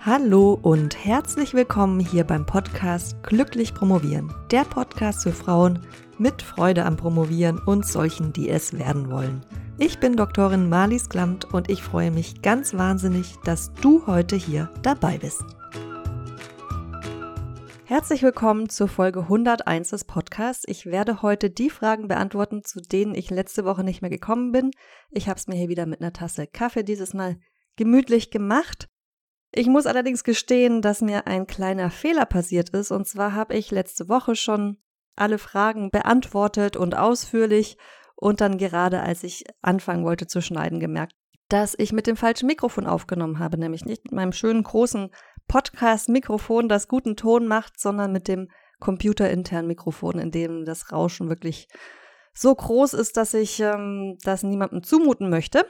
Hallo und herzlich willkommen hier beim Podcast Glücklich Promovieren. Der Podcast für Frauen mit Freude am Promovieren und solchen, die es werden wollen. Ich bin Doktorin Marlies Klamt und ich freue mich ganz wahnsinnig, dass du heute hier dabei bist. Herzlich willkommen zur Folge 101 des Podcasts. Ich werde heute die Fragen beantworten, zu denen ich letzte Woche nicht mehr gekommen bin. Ich habe es mir hier wieder mit einer Tasse Kaffee dieses Mal gemütlich gemacht. Ich muss allerdings gestehen, dass mir ein kleiner Fehler passiert ist. Und zwar habe ich letzte Woche schon alle Fragen beantwortet und ausführlich und dann gerade, als ich anfangen wollte zu schneiden, gemerkt, dass ich mit dem falschen Mikrofon aufgenommen habe, nämlich nicht mit meinem schönen großen Podcast-Mikrofon, das guten Ton macht, sondern mit dem computerinternen Mikrofon, in dem das Rauschen wirklich so groß ist, dass ich das niemandem zumuten möchte.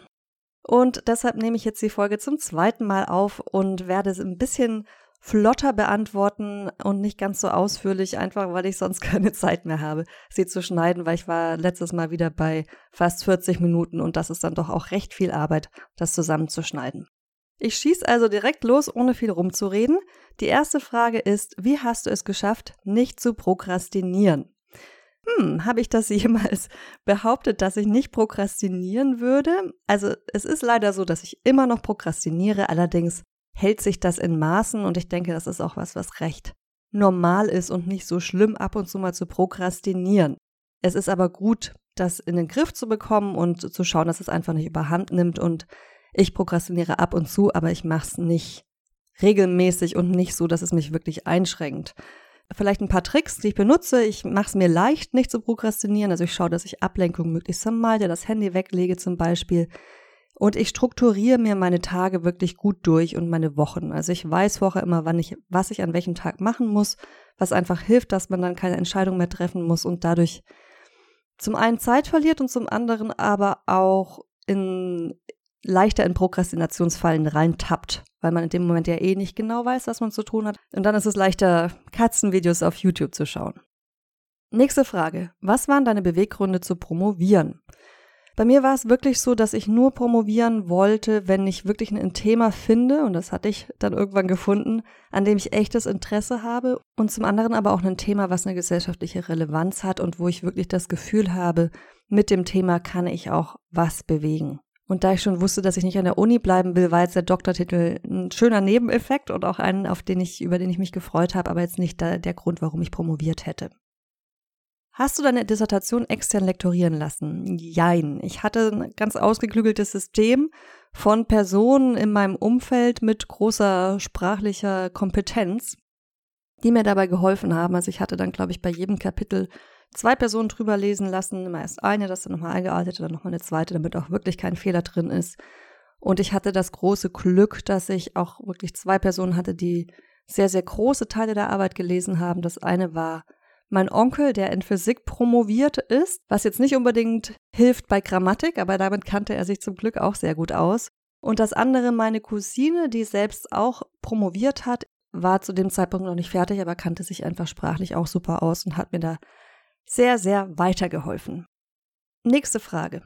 Und deshalb nehme ich jetzt die Folge zum zweiten Mal auf und werde es ein bisschen flotter beantworten und nicht ganz so ausführlich, einfach weil ich sonst keine Zeit mehr habe, sie zu schneiden, weil ich war letztes Mal wieder bei fast 40 Minuten und das ist dann doch auch recht viel Arbeit, das zusammenzuschneiden. Ich schieße also direkt los, ohne viel rumzureden. Die erste Frage ist, wie hast du es geschafft, nicht zu prokrastinieren? Habe ich das jemals behauptet, dass ich nicht prokrastinieren würde? Also es ist leider so, dass ich immer noch prokrastiniere, allerdings hält sich das in Maßen und ich denke, das ist auch was recht normal ist und nicht so schlimm, ab und zu mal zu prokrastinieren. Es ist aber gut, das in den Griff zu bekommen und zu schauen, dass es einfach nicht überhand nimmt und ich prokrastiniere ab und zu, aber ich mache es nicht regelmäßig und nicht so, dass es mich wirklich einschränkt. Vielleicht ein paar Tricks, die ich benutze. Ich mache es mir leicht, nicht zu prokrastinieren. Also ich schaue, dass ich Ablenkung möglichst vermeide, das Handy weglege zum Beispiel. Und ich strukturiere mir meine Tage wirklich gut durch und meine Wochen. Also ich weiß vorher immer, was ich an welchem Tag machen muss, was einfach hilft, dass man dann keine Entscheidung mehr treffen muss und dadurch zum einen Zeit verliert und zum anderen aber auch leichter in Prokrastinationsfallen reintappt, weil man in dem Moment ja nicht genau weiß, was man zu tun hat. Und dann ist es leichter, Katzenvideos auf YouTube zu schauen. Nächste Frage. Was waren deine Beweggründe zu promovieren? Bei mir war es wirklich so, dass ich nur promovieren wollte, wenn ich wirklich ein Thema finde, und das hatte ich dann irgendwann gefunden, an dem ich echtes Interesse habe und zum anderen aber auch ein Thema, was eine gesellschaftliche Relevanz hat und wo ich wirklich das Gefühl habe, mit dem Thema kann ich auch was bewegen. Und da ich schon wusste, dass ich nicht an der Uni bleiben will, war jetzt der Doktortitel ein schöner Nebeneffekt und auch einen, über den ich mich gefreut habe, aber jetzt nicht der Grund, warum ich promoviert hätte. Hast du deine Dissertation extern lektorieren lassen? Jein. Ich hatte ein ganz ausgeklügeltes System von Personen in meinem Umfeld mit großer sprachlicher Kompetenz, die mir dabei geholfen haben. Also ich hatte dann, glaube ich, bei jedem Kapitel 2 Personen drüber lesen lassen, immer erst eine, das dann nochmal eingearbeitet, dann nochmal eine zweite, damit auch wirklich kein Fehler drin ist. Und ich hatte das große Glück, dass ich auch wirklich 2 Personen hatte, die sehr, sehr große Teile der Arbeit gelesen haben. Das eine war mein Onkel, der in Physik promoviert ist, was jetzt nicht unbedingt hilft bei Grammatik, aber damit kannte er sich zum Glück auch sehr gut aus. Und das andere meine Cousine, die selbst auch promoviert hat, war zu dem Zeitpunkt noch nicht fertig, aber kannte sich einfach sprachlich auch super aus und hat mir da sehr, sehr weitergeholfen. Nächste Frage.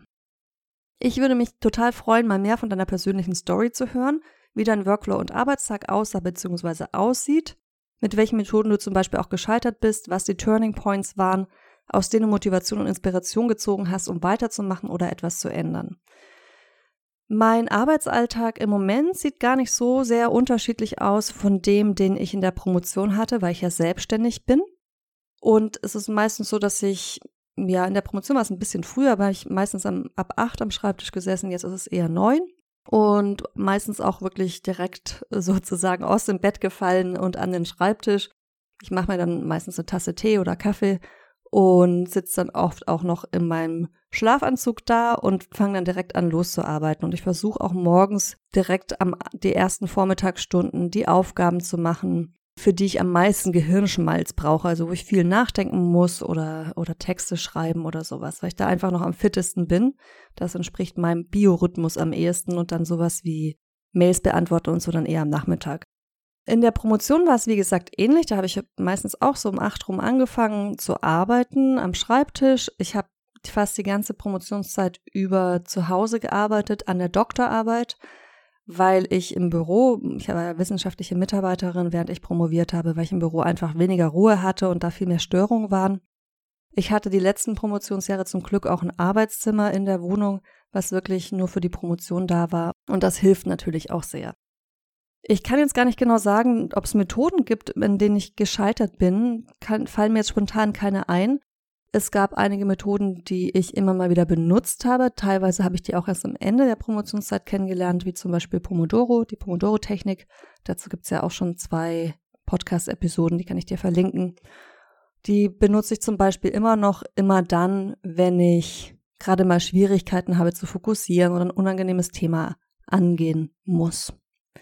Ich würde mich total freuen, mal mehr von deiner persönlichen Story zu hören, wie dein Workflow und Arbeitstag aussah bzw. aussieht, mit welchen Methoden du zum Beispiel auch gescheitert bist, was die Turning Points waren, aus denen du Motivation und Inspiration gezogen hast, um weiterzumachen oder etwas zu ändern. Mein Arbeitsalltag im Moment sieht gar nicht so sehr unterschiedlich aus von dem, den ich in der Promotion hatte, weil ich ja selbstständig bin. Und es ist meistens so, dass ich, in der Promotion war es ein bisschen früher, aber ich meistens ab 8 am Schreibtisch gesessen, jetzt ist es eher 9 und meistens auch wirklich direkt sozusagen aus dem Bett gefallen und an den Schreibtisch. Ich mache mir dann meistens eine Tasse Tee oder Kaffee und sitze dann oft auch noch in meinem Schlafanzug da und fange dann direkt an loszuarbeiten. Und ich versuche auch morgens direkt die ersten Vormittagsstunden die Aufgaben zu machen, für die ich am meisten Gehirnschmalz brauche, also wo ich viel nachdenken muss oder Texte schreiben oder sowas, weil ich da einfach noch am fittesten bin. Das entspricht meinem Biorhythmus am ehesten und dann sowas wie Mails beantworten und so dann eher am Nachmittag. In der Promotion war es, wie gesagt, ähnlich. Da habe ich meistens auch so um 8 rum angefangen zu arbeiten am Schreibtisch. Ich habe fast die ganze Promotionszeit über zu Hause gearbeitet an der Doktorarbeit, weil ich war ja wissenschaftliche Mitarbeiterin, während ich promoviert habe, weil ich im Büro einfach weniger Ruhe hatte und da viel mehr Störungen waren. Ich hatte die letzten Promotionsjahre zum Glück auch ein Arbeitszimmer in der Wohnung, was wirklich nur für die Promotion da war. Und das hilft natürlich auch sehr. Ich kann jetzt gar nicht genau sagen, ob es Methoden gibt, in denen ich gescheitert bin. Fallen mir jetzt spontan keine ein. Es gab einige Methoden, die ich immer mal wieder benutzt habe. Teilweise habe ich die auch erst am Ende der Promotionszeit kennengelernt, wie zum Beispiel Pomodoro, die Pomodoro-Technik. Dazu gibt es ja auch schon 2 Podcast-Episoden, die kann ich dir verlinken. Die benutze ich zum Beispiel immer dann, wenn ich gerade mal Schwierigkeiten habe zu fokussieren oder ein unangenehmes Thema angehen muss.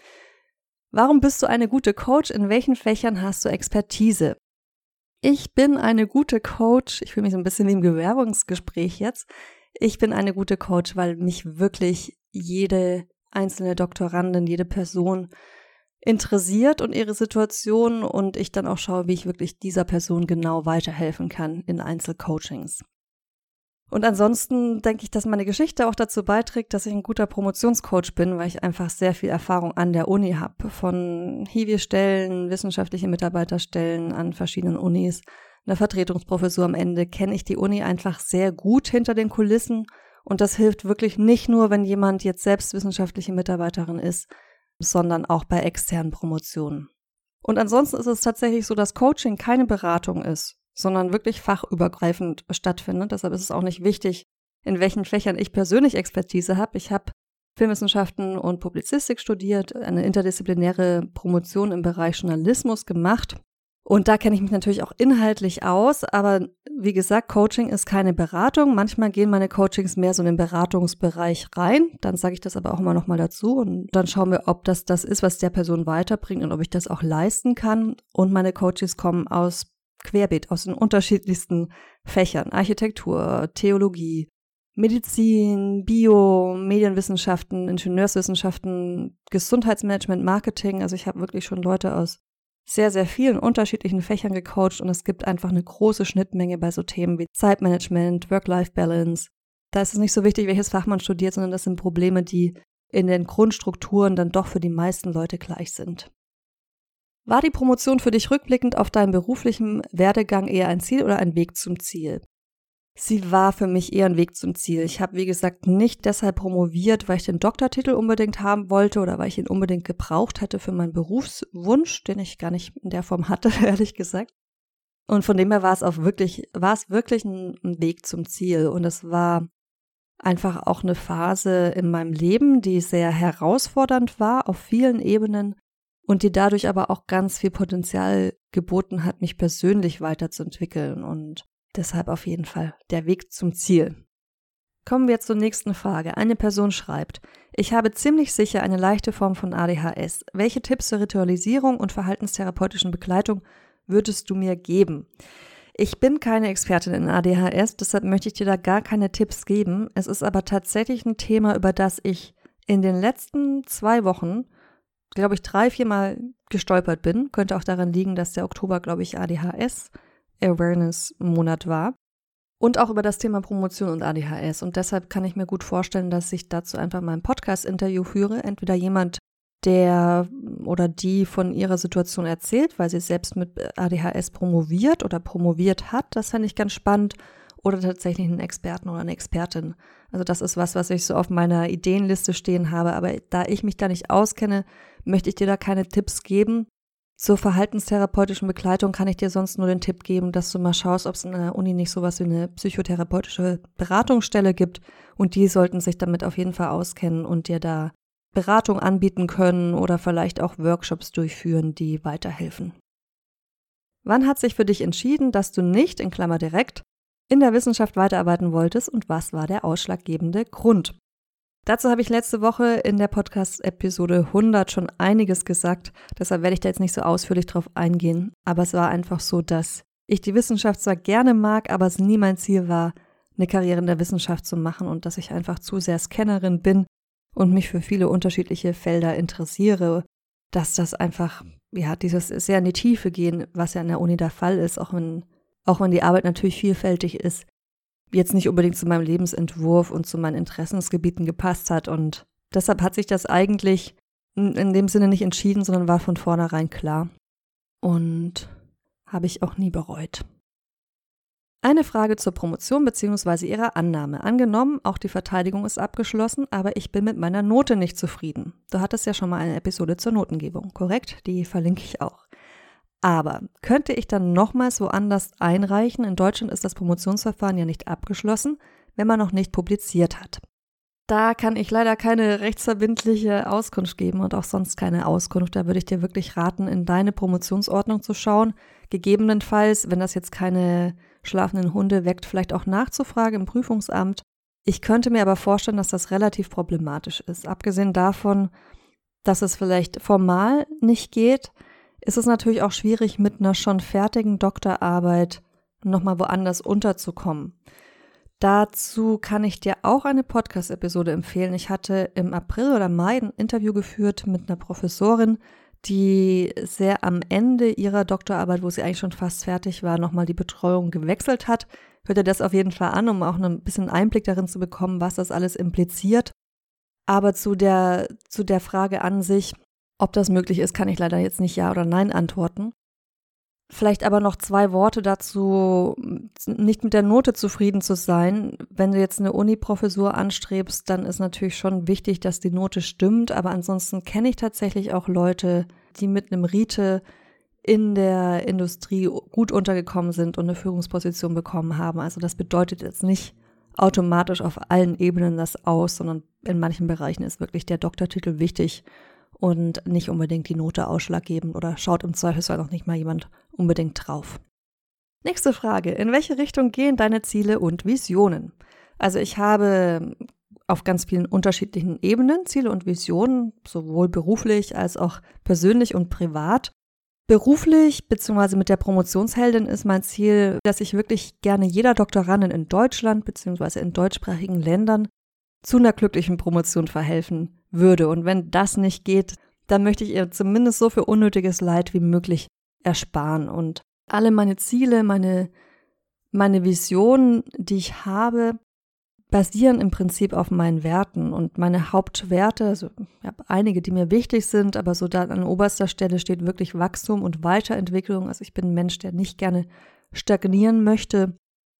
Warum bist du eine gute Coach? In welchen Fächern hast du Expertise? Ich bin eine gute Coach. Ich fühle mich so ein bisschen wie im Bewerbungsgespräch jetzt. Ich bin eine gute Coach, weil mich wirklich jede einzelne Doktorandin, jede Person interessiert und ihre Situation und ich dann auch schaue, wie ich wirklich dieser Person genau weiterhelfen kann in Einzelcoachings. Und ansonsten denke ich, dass meine Geschichte auch dazu beiträgt, dass ich ein guter Promotionscoach bin, weil ich einfach sehr viel Erfahrung an der Uni habe. Von Hiwi-Stellen, wissenschaftliche Mitarbeiterstellen an verschiedenen Unis, einer Vertretungsprofessur am Ende kenne ich die Uni einfach sehr gut hinter den Kulissen. Und das hilft wirklich nicht nur, wenn jemand jetzt selbst wissenschaftliche Mitarbeiterin ist, sondern auch bei externen Promotionen. Und ansonsten ist es tatsächlich so, dass Coaching keine Beratung ist, sondern wirklich fachübergreifend stattfindet. Deshalb ist es auch nicht wichtig, in welchen Fächern ich persönlich Expertise habe. Ich habe Filmwissenschaften und Publizistik studiert, eine interdisziplinäre Promotion im Bereich Journalismus gemacht. Und da kenne ich mich natürlich auch inhaltlich aus, aber wie gesagt, Coaching ist keine Beratung. Manchmal gehen meine Coachings mehr so in den Beratungsbereich rein. Dann sage ich das aber auch immer noch mal dazu und dann schauen wir, ob das ist, was der Person weiterbringt und ob ich das auch leisten kann. Und meine Coaches kommen querbeet aus den unterschiedlichsten Fächern. Architektur, Theologie, Medizin, Bio, Medienwissenschaften, Ingenieurswissenschaften, Gesundheitsmanagement, Marketing. Also ich habe wirklich schon Leute aus sehr, sehr vielen unterschiedlichen Fächern gecoacht und es gibt einfach eine große Schnittmenge bei so Themen wie Zeitmanagement, Work-Life-Balance. Da ist es nicht so wichtig, welches Fach man studiert, sondern das sind Probleme, die in den Grundstrukturen dann doch für die meisten Leute gleich sind. War die Promotion für dich rückblickend auf deinen beruflichen Werdegang eher ein Ziel oder ein Weg zum Ziel? Sie war für mich eher ein Weg zum Ziel. Ich habe, wie gesagt, nicht deshalb promoviert, weil ich den Doktortitel unbedingt haben wollte oder weil ich ihn unbedingt gebraucht hätte für meinen Berufswunsch, den ich gar nicht in der Form hatte, ehrlich gesagt. Und von dem her war es wirklich ein Weg zum Ziel. Und es war einfach auch eine Phase in meinem Leben, die sehr herausfordernd war auf vielen Ebenen und die dadurch aber auch ganz viel Potenzial geboten hat, mich persönlich weiterzuentwickeln und deshalb auf jeden Fall der Weg zum Ziel. Kommen wir zur nächsten Frage. Eine Person schreibt: Ich habe ziemlich sicher eine leichte Form von ADHS. Welche Tipps zur Ritualisierung und verhaltenstherapeutischen Begleitung würdest du mir geben? Ich bin keine Expertin in ADHS, deshalb möchte ich dir da gar keine Tipps geben. Es ist aber tatsächlich ein Thema, über das ich in den letzten 2 Wochen, glaube ich, 3-4 Mal gestolpert bin. Könnte auch daran liegen, dass der Oktober, glaube ich, ADHS-Awareness-Monat war. Und auch über das Thema Promotion und ADHS. Und deshalb kann ich mir gut vorstellen, dass ich dazu einfach mal ein Podcast-Interview führe. Entweder jemand, der oder die von ihrer Situation erzählt, weil sie selbst mit ADHS promoviert oder promoviert hat. Das fände ich ganz spannend. Oder tatsächlich einen Experten oder eine Expertin. Also das ist was ich so auf meiner Ideenliste stehen habe. Aber da ich mich da nicht auskenne, möchte ich dir da keine Tipps geben. Zur verhaltenstherapeutischen Begleitung kann ich dir sonst nur den Tipp geben, dass du mal schaust, ob es in der Uni nicht sowas wie eine psychotherapeutische Beratungsstelle gibt. Und die sollten sich damit auf jeden Fall auskennen und dir da Beratung anbieten können oder vielleicht auch Workshops durchführen, die weiterhelfen. Wann hat sich für dich entschieden, dass du nicht, in Klammer direkt, in der Wissenschaft weiterarbeiten wolltest und was war der ausschlaggebende Grund? Dazu habe ich letzte Woche in der Podcast-Episode 100 schon einiges gesagt, deshalb werde ich da jetzt nicht so ausführlich drauf eingehen, aber es war einfach so, dass ich die Wissenschaft zwar gerne mag, aber es nie mein Ziel war, eine Karriere in der Wissenschaft zu machen und dass ich einfach zu sehr Scannerin bin und mich für viele unterschiedliche Felder interessiere, dass das einfach, dieses sehr in die Tiefe gehen, was ja an der Uni der Fall ist, auch wenn die Arbeit natürlich vielfältig ist, jetzt nicht unbedingt zu meinem Lebensentwurf und zu meinen Interessensgebieten gepasst hat und Deshalb hat sich das eigentlich in dem Sinne nicht entschieden, sondern war von vornherein klar. Und habe ich auch nie bereut. Eine Frage zur Promotion bzw. ihrer Annahme. Angenommen, auch die Verteidigung ist abgeschlossen, aber ich bin mit meiner Note nicht zufrieden. Du hattest ja schon mal eine Episode zur Notengebung, korrekt? Die verlinke ich auch. Aber könnte ich dann nochmals woanders einreichen? In Deutschland ist das Promotionsverfahren ja nicht abgeschlossen, wenn man noch nicht publiziert hat. Da kann ich leider keine rechtsverbindliche Auskunft geben und auch sonst keine Auskunft. Da würde ich dir wirklich raten, in deine Promotionsordnung zu schauen. Gegebenenfalls, wenn das jetzt keine schlafenden Hunde weckt, vielleicht auch nachzufragen im Prüfungsamt. Ich könnte mir aber vorstellen, dass das relativ problematisch ist. Abgesehen davon, dass es vielleicht formal nicht geht, ist es natürlich auch schwierig, mit einer schon fertigen Doktorarbeit nochmal woanders unterzukommen. Dazu kann ich dir auch eine Podcast-Episode empfehlen. Ich hatte im April oder Mai ein Interview geführt mit einer Professorin, die sehr am Ende ihrer Doktorarbeit, wo sie eigentlich schon fast fertig war, nochmal die Betreuung gewechselt hat. Hör dir das auf jeden Fall an, um auch ein bisschen Einblick darin zu bekommen, was das alles impliziert. Aber zu der Frage an sich, ob das möglich ist, kann ich leider jetzt nicht Ja oder Nein antworten. Vielleicht aber noch 2 Worte dazu, nicht mit der Note zufrieden zu sein. Wenn du jetzt eine Uni-Professur anstrebst, dann ist natürlich schon wichtig, dass die Note stimmt. Aber ansonsten kenne ich tatsächlich auch Leute, die mit einem Rite in der Industrie gut untergekommen sind und eine Führungsposition bekommen haben. Also das bedeutet jetzt nicht automatisch auf allen Ebenen das aus, sondern in manchen Bereichen ist wirklich der Doktortitel wichtig und nicht unbedingt die Note ausschlaggebend oder schaut im Zweifelsfall noch nicht mal jemand unbedingt drauf. Nächste Frage. In welche Richtung gehen deine Ziele und Visionen? Also ich habe auf ganz vielen unterschiedlichen Ebenen Ziele und Visionen, sowohl beruflich als auch persönlich und privat. Beruflich bzw. mit der Promotionsheldin ist mein Ziel, dass ich wirklich gerne jeder Doktorandin in Deutschland bzw. in deutschsprachigen Ländern zu einer glücklichen Promotion verhelfen würde. Und wenn das nicht geht, dann möchte ich ihr zumindest so viel unnötiges Leid wie möglich ersparen. Und alle meine Ziele, meine Visionen, die ich habe, basieren im Prinzip auf meinen Werten. Und meine Hauptwerte, also ich habe einige, die mir wichtig sind, aber so da an oberster Stelle steht wirklich Wachstum und Weiterentwicklung. Also ich bin ein Mensch, der nicht gerne stagnieren möchte.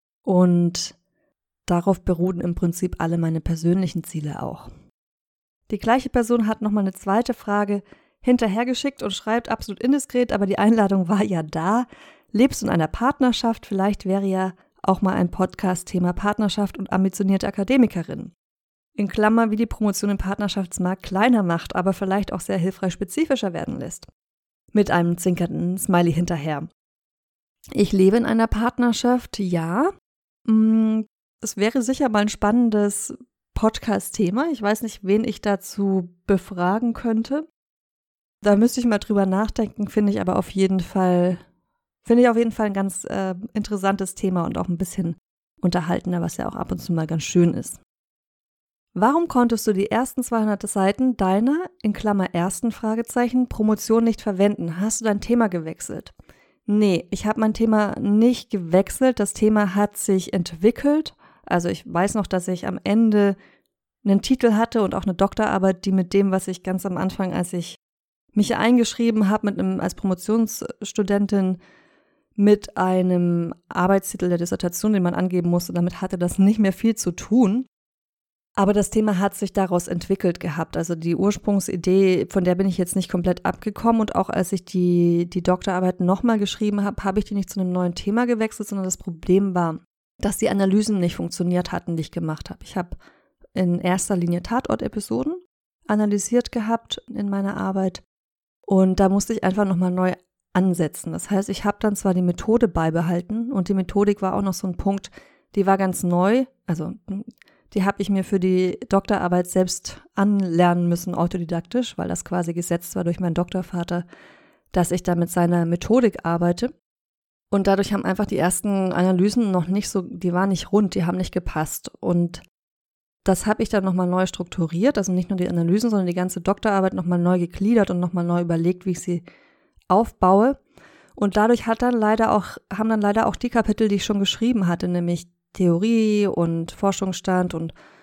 Und darauf beruhen im Prinzip alle meine persönlichen Ziele auch. Die gleiche Person hat nochmal eine zweite Frage hinterhergeschickt und schreibt absolut indiskret, aber die Einladung war ja da. Lebst du in einer Partnerschaft? Vielleicht wäre ja auch mal ein Podcast-Thema Partnerschaft und ambitionierte Akademikerin. In Klammer, wie die Promotion im Partnerschaftsmarkt kleiner macht, aber vielleicht auch sehr hilfreich spezifischer werden lässt. Mit einem zwinkernden Smiley hinterher. Ich lebe in einer Partnerschaft, ja. Es wäre sicher mal ein spannendes Podcast-Thema. Ich weiß nicht, wen ich dazu befragen könnte. Da müsste ich mal drüber nachdenken, finde ich auf jeden Fall ein ganz interessantes Thema und auch ein bisschen unterhaltender, was ja auch ab und zu mal ganz schön ist. Warum konntest du die ersten 200 Seiten deiner, in Klammer ersten Fragezeichen, Promotion nicht verwenden? Hast du dein Thema gewechselt? Nee, ich habe mein Thema nicht gewechselt. Das Thema hat sich entwickelt. Also ich weiß noch, dass ich am Ende einen Titel hatte und auch eine Doktorarbeit, die mit dem, was ich ganz am Anfang, als ich mich eingeschrieben habe als Promotionsstudentin, mit einem Arbeitstitel der Dissertation, den man angeben musste, damit hatte das nicht mehr viel zu tun. Aber das Thema hat sich daraus entwickelt gehabt. Also die Ursprungsidee, von der bin ich jetzt nicht komplett abgekommen. Und auch als ich die Doktorarbeit nochmal geschrieben habe, habe ich die nicht zu einem neuen Thema gewechselt, sondern das Problem war, dass die Analysen nicht funktioniert hatten, die ich gemacht habe. Ich habe in erster Linie Tatort-Episoden analysiert gehabt in meiner Arbeit. Und da musste ich einfach nochmal neu ansetzen. Das heißt, ich habe dann zwar die Methode beibehalten und die Methodik war auch noch so ein Punkt, die war ganz neu, also die habe ich mir für die Doktorarbeit selbst anlernen müssen, autodidaktisch, weil das quasi gesetzt war durch meinen Doktorvater, dass ich da mit seiner Methodik arbeite. Und dadurch haben einfach die ersten Analysen noch nicht so, die waren nicht rund, die haben nicht gepasst. Und das habe ich dann nochmal neu strukturiert, also nicht nur die Analysen, sondern die ganze Doktorarbeit nochmal neu gegliedert und nochmal neu überlegt, wie ich sie aufbaue. Und dadurch haben dann leider auch die Kapitel, die ich schon geschrieben hatte, nämlich Theorie und Forschungsstand und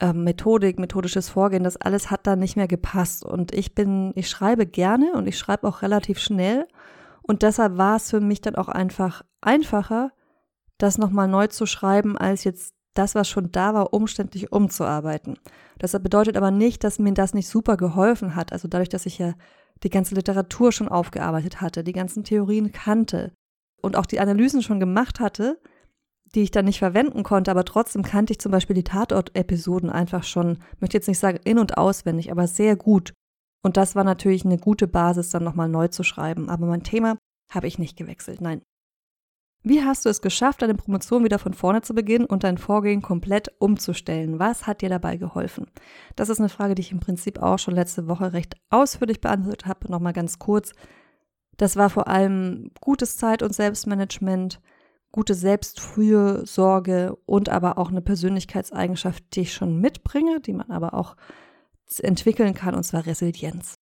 Methodik, methodisches Vorgehen, das alles hat da nicht mehr gepasst. Und ich schreibe gerne und ich schreibe auch relativ schnell. Und deshalb war es für mich dann auch einfach einfacher, das nochmal neu zu schreiben, als jetzt das, was schon da war, umständlich umzuarbeiten. Das bedeutet aber nicht, dass mir das nicht super geholfen hat. Also dadurch, dass ich ja die ganze Literatur schon aufgearbeitet hatte, die ganzen Theorien kannte und auch die Analysen schon gemacht hatte, die ich dann nicht verwenden konnte, aber trotzdem kannte ich zum Beispiel die Tatort-Episoden einfach schon, möchte jetzt nicht sagen in- und auswendig, aber sehr gut. Und das war natürlich eine gute Basis, dann nochmal neu zu schreiben. Aber mein Thema habe ich nicht gewechselt, nein. Wie hast du es geschafft, deine Promotion wieder von vorne zu beginnen und dein Vorgehen komplett umzustellen? Was hat dir dabei geholfen? Das ist eine Frage, die ich im Prinzip auch schon letzte Woche recht ausführlich beantwortet habe. Nochmal ganz kurz. Das war vor allem gutes Zeit- und Selbstmanagement, gute Selbstfürsorge und aber auch eine Persönlichkeitseigenschaft, die ich schon mitbringe, die man aber auch entwickeln kann, und zwar Resilienz.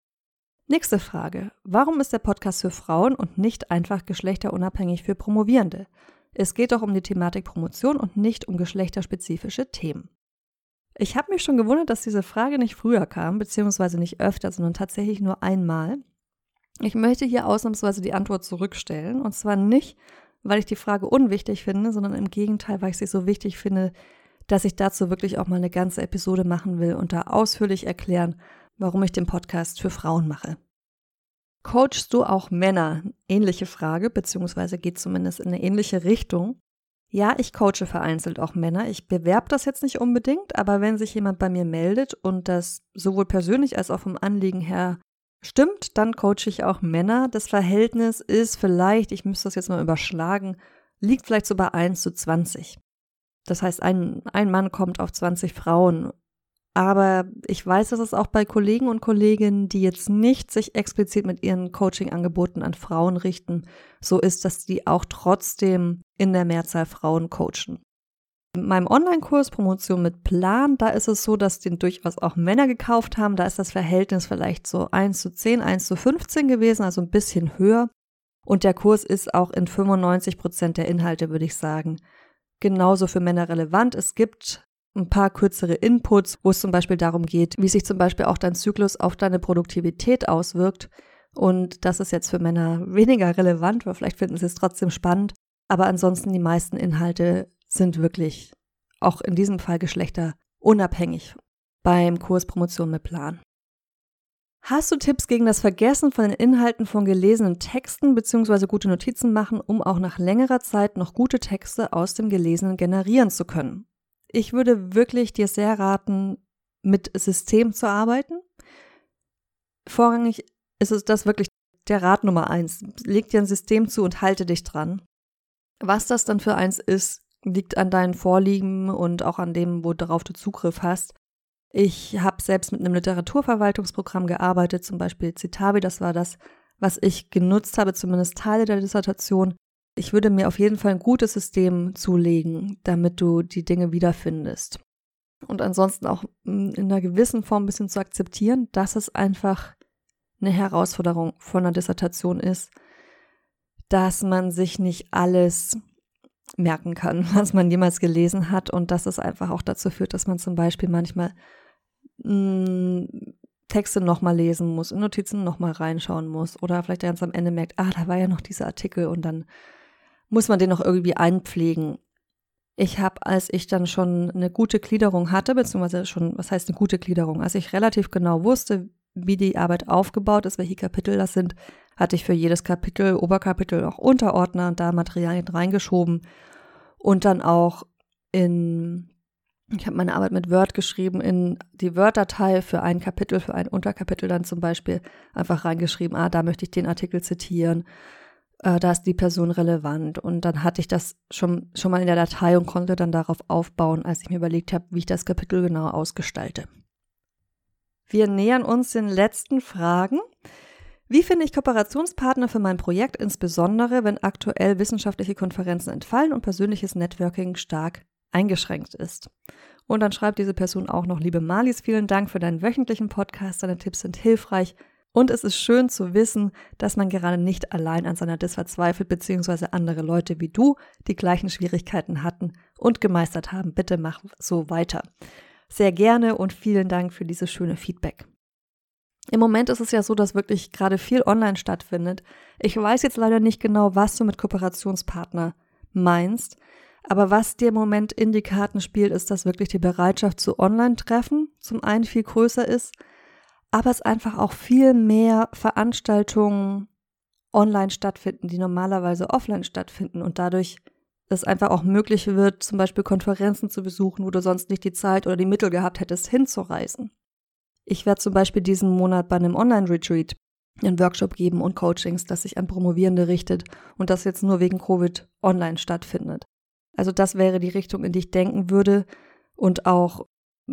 Nächste Frage. Warum ist der Podcast für Frauen und nicht einfach geschlechterunabhängig für Promovierende? Es geht doch um die Thematik Promotion und nicht um geschlechterspezifische Themen. Ich habe mich schon gewundert, dass diese Frage nicht früher kam, beziehungsweise nicht öfter, sondern tatsächlich nur einmal. Ich möchte hier ausnahmsweise die Antwort zurückstellen, und zwar nicht, weil ich die Frage unwichtig finde, sondern im Gegenteil, weil ich sie so wichtig finde, dass ich dazu wirklich auch mal eine ganze Episode machen will und da ausführlich erklären, warum ich den Podcast für Frauen mache. Coachst du auch Männer? Ähnliche Frage, beziehungsweise geht zumindest in eine ähnliche Richtung. Ja, ich coache vereinzelt auch Männer. Ich bewerbe das jetzt nicht unbedingt, aber wenn sich jemand bei mir meldet und das sowohl persönlich als auch vom Anliegen her stimmt, dann coache ich auch Männer. Das Verhältnis ist vielleicht, ich müsste das jetzt mal überschlagen, liegt vielleicht so bei 1:20. Das heißt, ein Mann kommt auf 20 Frauen. Aber ich weiß, dass es auch bei Kollegen und Kolleginnen, die jetzt nicht sich explizit mit ihren Coaching-Angeboten an Frauen richten, so ist, dass die auch trotzdem in der Mehrzahl Frauen coachen. In meinem Online-Kurs Promotion mit Plan, da ist es so, dass den durchaus auch Männer gekauft haben. Da ist das Verhältnis vielleicht so 1:10, 1:15 gewesen, also ein bisschen höher. Und der Kurs ist auch in 95% der Inhalte, würde ich sagen, genauso für Männer relevant. Es gibt ein paar kürzere Inputs, wo es zum Beispiel darum geht, wie sich zum Beispiel auch dein Zyklus auf deine Produktivität auswirkt. Und das ist jetzt für Männer weniger relevant, weil vielleicht finden sie es trotzdem spannend. Aber ansonsten die meisten Inhalte sind wirklich auch in diesem Fall geschlechterunabhängig beim Kurs Promotion mit Plan. Hast du Tipps gegen das Vergessen von den Inhalten von gelesenen Texten bzw. gute Notizen machen, um auch nach längerer Zeit noch gute Texte aus dem Gelesenen generieren zu können? Ich würde wirklich dir sehr raten, mit System zu arbeiten. Vorrangig ist es das wirklich der Rat Nummer 1. Leg dir ein System zu und halte dich dran. Was das dann für eins ist, liegt an deinen Vorlieben und auch an dem, worauf du Zugriff hast. Ich habe selbst mit einem Literaturverwaltungsprogramm gearbeitet, zum Beispiel Citavi, das war das, was ich genutzt habe, zumindest Teile der Dissertation. Ich würde mir auf jeden Fall ein gutes System zulegen, damit du die Dinge wiederfindest. Und ansonsten auch in einer gewissen Form ein bisschen zu akzeptieren, dass es einfach eine Herausforderung von einer Dissertation ist, dass man sich nicht alles merken kann, was man jemals gelesen hat und dass es einfach auch dazu führt, dass man zum Beispiel manchmal Texte nochmal lesen muss, in Notizen nochmal reinschauen muss oder vielleicht ganz am Ende merkt, da war ja noch dieser Artikel und dann muss man den noch irgendwie einpflegen. Ich habe, als ich dann schon eine gute Gliederung hatte, beziehungsweise schon, was heißt eine gute Gliederung, als ich relativ genau wusste, wie die Arbeit aufgebaut ist, welche Kapitel das sind, hatte ich für jedes Kapitel, Oberkapitel auch Unterordner und da Materialien reingeschoben und dann auch ich habe meine Arbeit mit Word geschrieben, in die Word-Datei für ein Kapitel, für ein Unterkapitel dann zum Beispiel einfach reingeschrieben, da möchte ich den Artikel zitieren, da ist die Person relevant und dann hatte ich das schon mal in der Datei und konnte dann darauf aufbauen, als ich mir überlegt habe, wie ich das Kapitel genau ausgestalte. Wir nähern uns den letzten Fragen. Wie finde ich Kooperationspartner für mein Projekt, insbesondere wenn aktuell wissenschaftliche Konferenzen entfallen und persönliches Networking stark eingeschränkt ist? Und dann schreibt diese Person auch noch, liebe Marlies, vielen Dank für deinen wöchentlichen Podcast, deine Tipps sind hilfreich und es ist schön zu wissen, dass man gerade nicht allein an seiner Diss verzweifelt, beziehungsweise andere Leute wie du die gleichen Schwierigkeiten hatten und gemeistert haben. Bitte mach so weiter. sehr gerne und vielen Dank für dieses schöne Feedback. Im Moment ist es ja so, dass wirklich gerade viel online stattfindet. Ich weiß jetzt leider nicht genau, was du mit Kooperationspartner meinst, aber was dir im Moment in die Karten spielt, ist, dass wirklich die Bereitschaft zu Online-Treffen zum einen viel größer ist, aber es einfach auch viel mehr Veranstaltungen online stattfinden, die normalerweise offline stattfinden und dadurch es einfach auch möglich wird, zum Beispiel Konferenzen zu besuchen, wo du sonst nicht die Zeit oder die Mittel gehabt hättest, hinzureisen. Ich werde zum Beispiel diesen Monat bei einem Online-Retreat einen Workshop geben und Coachings, das sich an Promovierende richtet und das jetzt nur wegen Covid online stattfindet. Also das wäre die Richtung, in die ich denken würde und auch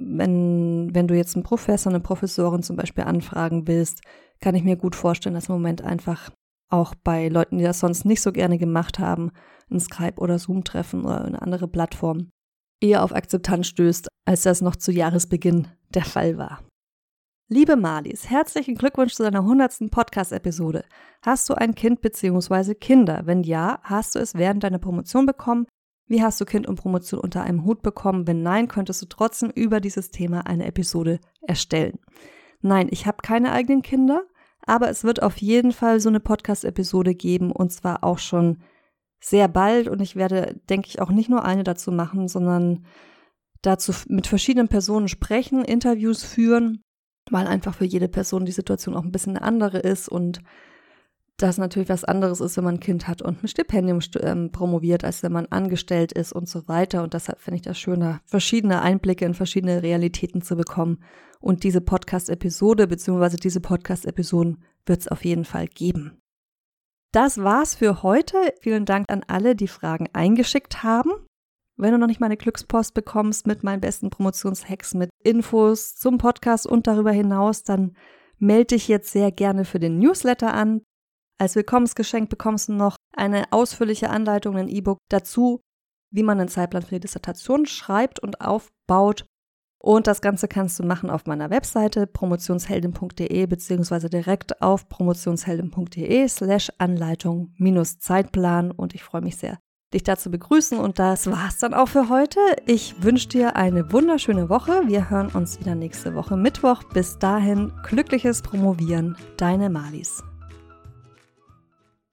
wenn du jetzt einen Professor, eine Professorin zum Beispiel anfragen willst, kann ich mir gut vorstellen, dass im Moment einfach auch bei Leuten, die das sonst nicht so gerne gemacht haben, ein Skype- oder Zoom-Treffen oder eine andere Plattform eher auf Akzeptanz stößt, als das noch zu Jahresbeginn der Fall war. Liebe Marlies, herzlichen Glückwunsch zu deiner 100. Podcast-Episode. Hast du ein Kind bzw. Kinder? Wenn ja, hast du es während deiner Promotion bekommen? Wie hast du Kind und Promotion unter einem Hut bekommen? Wenn nein, könntest du trotzdem über dieses Thema eine Episode erstellen. Nein, ich habe keine eigenen Kinder, aber es wird auf jeden Fall so eine Podcast-Episode geben und zwar auch schon sehr bald und ich werde, denke ich, auch nicht nur eine dazu machen, sondern dazu mit verschiedenen Personen sprechen, Interviews führen, weil einfach für jede Person die Situation auch ein bisschen eine andere ist und das natürlich was anderes ist, wenn man ein Kind hat und ein Stipendium promoviert, als wenn man angestellt ist und so weiter. Und deshalb finde ich das schöner, verschiedene Einblicke in verschiedene Realitäten zu bekommen. Und diese Podcast-Episode bzw. diese Podcast-Episoden wird es auf jeden Fall geben. Das war's für heute. Vielen Dank an alle, die Fragen eingeschickt haben. Wenn du noch nicht meine Glückspost bekommst mit meinen besten Promotionshacks, mit Infos zum Podcast und darüber hinaus, dann melde dich jetzt sehr gerne für den Newsletter an. Als Willkommensgeschenk bekommst du noch eine ausführliche Anleitung, ein E-Book dazu, wie man einen Zeitplan für die Dissertation schreibt und aufbaut. Und das Ganze kannst du machen auf meiner Webseite promotionsheldin.de beziehungsweise direkt auf promotionsheldin.de/Anleitung-Zeitplan und ich freue mich sehr, dich dazu begrüßen und das war's dann auch für heute. Ich wünsche dir eine wunderschöne Woche. Wir hören uns wieder nächste Woche Mittwoch. Bis dahin, glückliches Promovieren, deine Marlies.